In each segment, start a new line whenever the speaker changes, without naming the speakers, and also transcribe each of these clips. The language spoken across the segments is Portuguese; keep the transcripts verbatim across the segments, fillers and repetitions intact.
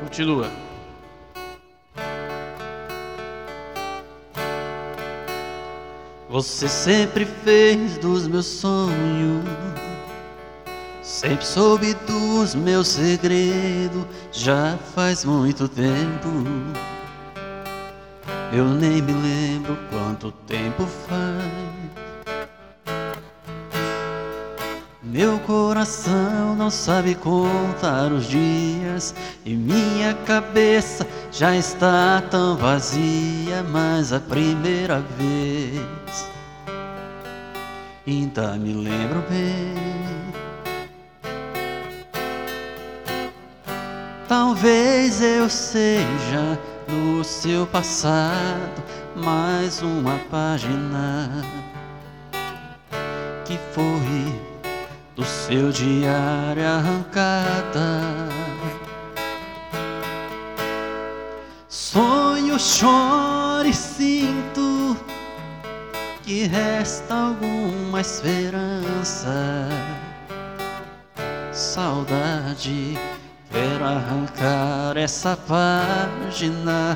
Continua. Você sempre fez dos meus sonhos, sempre soube dos meus segredos. Já faz muito tempo, eu nem me lembro quanto tempo faz. Meu coração não sabe contar os dias e minha cabeça já está tão vazia. Mas a primeira vez ainda me lembro bem. Talvez eu seja no seu passado mais uma página que foi do seu diário arrancada. Sonho, choro e sinto que resta alguma esperança. Saudade, quero arrancar essa página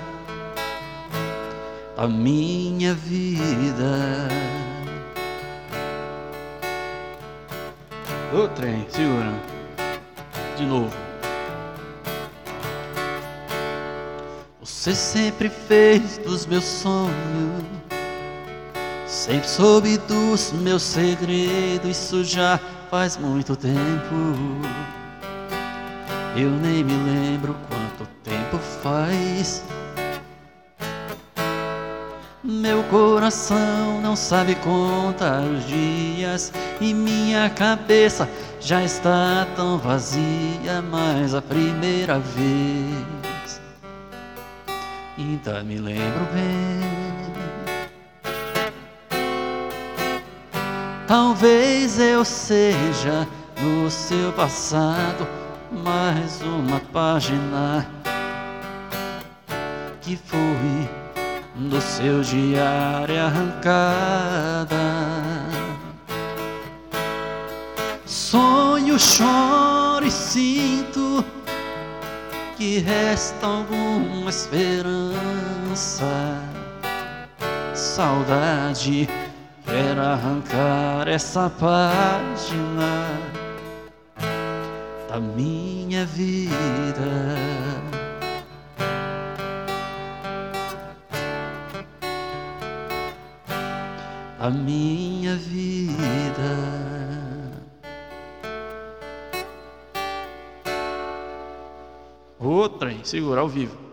da minha vida. Ô trem, segura. De novo. Você sempre fez dos meus sonhos, sempre soube dos meus segredos. Isso já faz muito tempo, eu nem me lembro quanto tempo faz. Meu coração não sabe contar os dias e minha cabeça já está tão vazia. Mas a primeira vez ainda me lembro bem. Talvez eu seja no seu passado mais uma página que foi do seu diário arrancada. Sonho, choro e sinto que resta alguma esperança. Saudade, quero arrancar essa página da minha vida. A minha vida. Outra, hein? Segurar ao vivo.